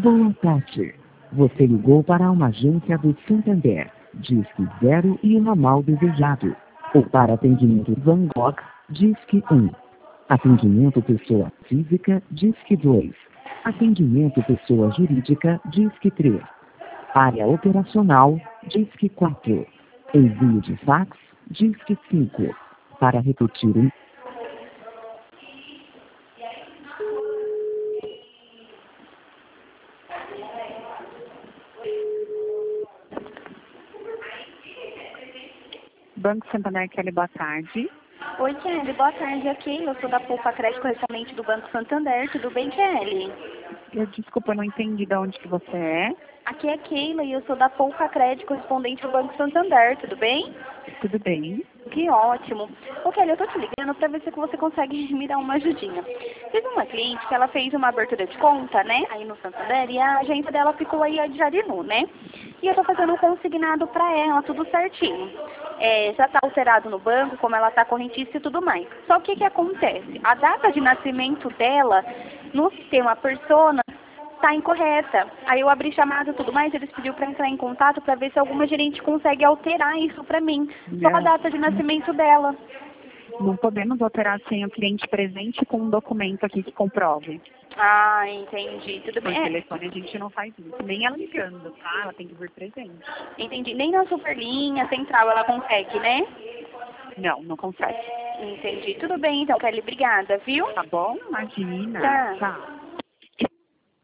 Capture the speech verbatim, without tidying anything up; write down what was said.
Boa tarde. Você ligou para uma agência do Santander. Disque zero e o ramal desejado. Ou para atendimento Van Gogh, Disque um. Atendimento pessoa física, Disque dois. Atendimento pessoa jurídica, Disque três. Área operacional, Disque quatro. Envio de fax, Disque cinco. Para repetir o Banco Santander, Kelly, boa tarde. Oi, Kelly, boa tarde. Aqui eu sou da Poupa Crédito Correspondente do Banco Santander. Tudo bem, Kelly? Eu, desculpa, eu não entendi de onde que você é. Aqui é Keila e eu sou da Poupa Crédito Correspondente do Banco Santander. Tudo bem? Tudo bem. Que ótimo. Ô, Kelly, eu tô te ligando pra ver se você consegue me dar uma ajudinha. Teve uma cliente que ela fez uma abertura de conta, né, aí no Santander, e a agência dela ficou aí de Jarinu, né? E eu tô fazendo um consignado pra ela, tudo certinho. É, já tá alterado no banco, como ela tá correntista e tudo mais. Só que o que acontece? A data de nascimento dela, no sistema Persona, tá incorreta. Aí eu abri chamada e tudo mais, eles pediram para entrar em contato para ver se alguma gerente consegue alterar isso para mim. Só a data de nascimento dela. Não podemos alterar sem o cliente presente com um documento aqui que comprove. Ah, entendi. Tudo Por bem. É, telefone a gente não faz isso. Nem ela ligando, tá? Ela tem que vir presente. entendi. Nem na superlinha central ela consegue, né? Não, não consegue. Entendi. Tudo bem então, Kelly. Obrigada, viu? Tá bom? Imagina. Tá. Tchau.